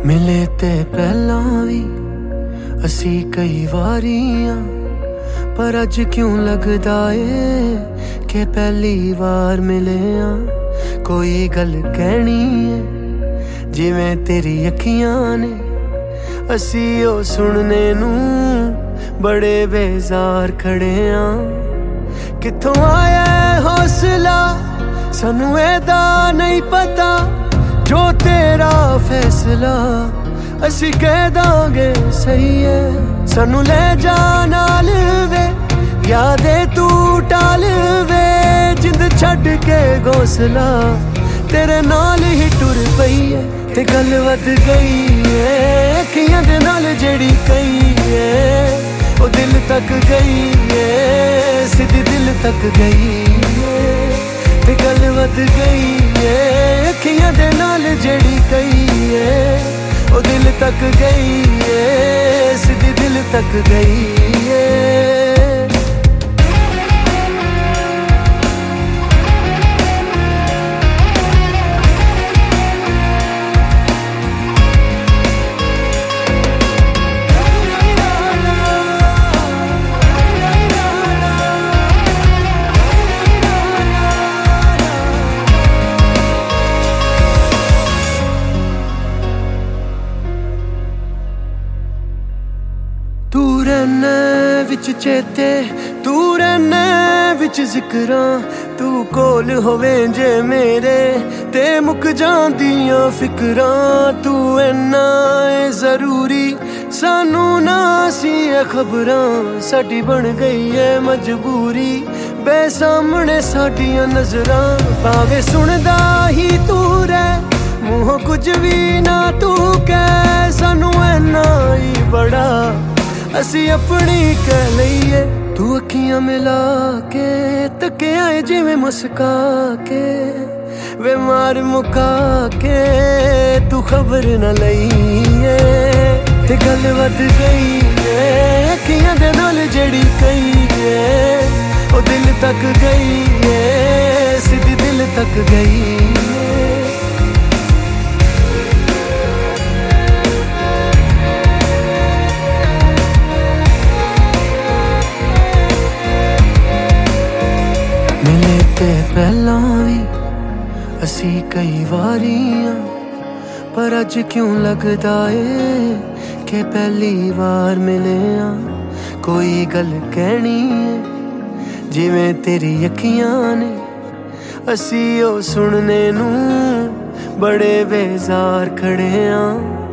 मिले ते पहला भी असी कई वारियां, पर अज क्यों लगदा ए कि पहली बार मिले आ। कोई गल कहनी है जिवें तेरी अखियां ने, असी ओ सुनने नू बड़े बेजार खड़े आ। कित्थों आया हौसला सानू एदा नहीं पता, जो तेरा फैसला असी कह दांगे सही है। सानू ले जा नाल वे, यादें तू टाल वे, जिंद छड़ के घोंसला तेरे नाल ही टुर पई है। ते गल वध गई है अखियां दे नाल जेड़ी कही है, ओ दिल तक गई है, सीधी दिल तक गई है। ते गल वध गई है अखियां दे नाल जेड़ी कही है, ओ दिल तक गई है, सीधी दिल तक गई है। तू रहना विच चेते, तू रहना विच जिक्रां, तू कोल होवे जे मेरे ते मुक जांदियां फिक्रां। तू इन्ना है जरूरी सानू ना सी खबरां, साडी बन गई है मजबूरी बेसामने साडियां नजरां। भावे सुनदा ही तू रह मूहों कुछ भी ना तू कह, सानू इन्ना ही बड़ा असी अपनी कह लईए। तू अखियां मिला के तके आए जिवें मुस्का के, वे मार मुका के तू खबर न लईए। ते गल वध गई है अखियां दे नाल जेड़ी कही है, ओ दिल तक गई है, सीधी दिल तक गई है। मिले ते पहला भी असी कई वारियां, पर अज क्यों लगदा ए कि पहली बार मिले आ। कोई गल कहनी है जिवें तेरी अखियां ने, असी ओ सुनने नू बड़े बेजार खड़े आ।